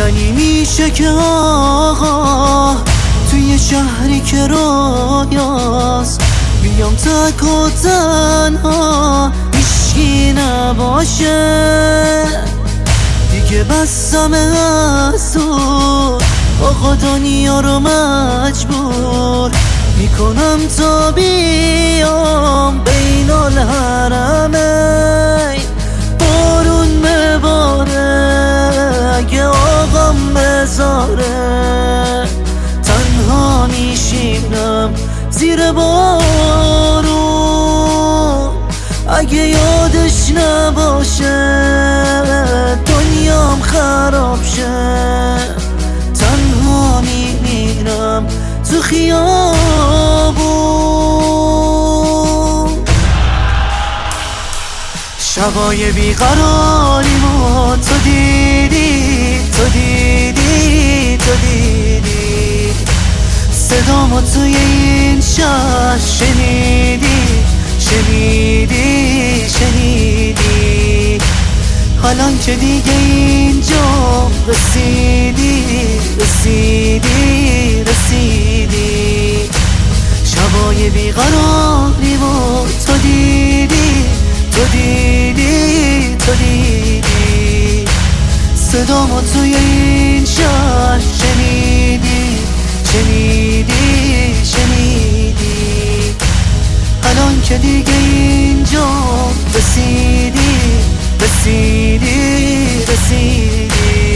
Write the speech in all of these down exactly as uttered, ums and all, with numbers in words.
منی میشه که آقا توی شهری که رویاست بیام تک و تنها هیچکی نباشه دیگه بسم از تو آقا دنیا رو مجبور میکنم تا بیام بین الحرمین بارون بباره اگه آقام بذاره تنها میشینم زیر بارون اگه یادش نباشه دنیام خراب شه تنها میمیرم تو خیابون شبای بیقراریمو تو دیدی تو دیدی تو دیدی صدامو توی این شهر شنیدی شنیدی شنیدی حالان که دیگه اینجا رسیدی رسیدی رسیدی شبای بیقراریمو تو دیدی تو دیدی تو دیدی صدامو توی این شهر شنیدی شنیدی شنیدی الان که دیگه اینجا رسیدی رسیدی رسیدی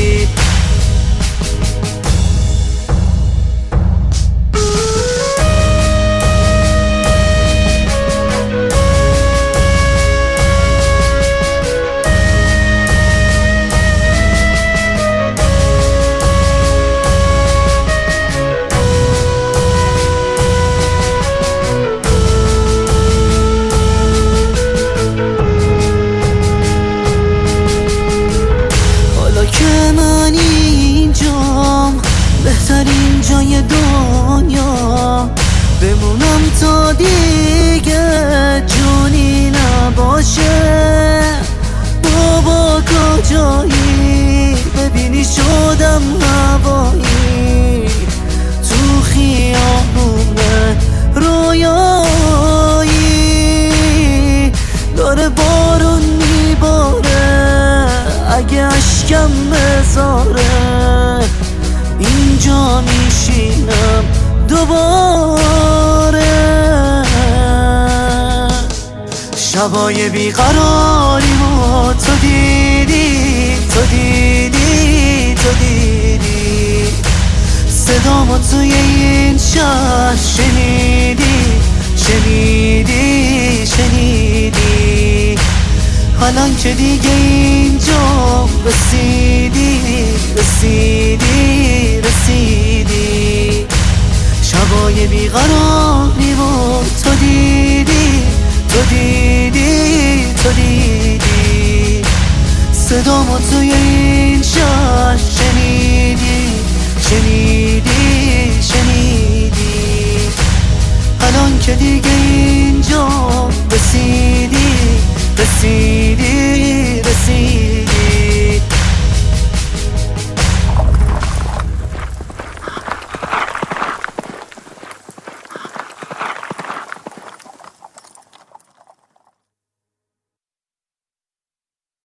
من اینجام بهترین جای دنیا بمونم تا دیگه جونی نباشه بابا کجایی ببینی شدم هوایی تو خیابون رویایی داره بارون میباره اگه اشکم بذاره اینجا میشینم دوباره شبای بیقراریمو تو دیدی تو دیدی تو دیدی صدامو توی این شهر شنیدی شنیدی شنیدی حالان که دیگه اینجا رسیدی رسیدی رسیدی شبای بیقراریمو تو دیدی تو دیدی تو دیدی صدامو توی این شهر شنیدی شنیدی شنیدی الان که دیگه اینجا رسیدی رسیدی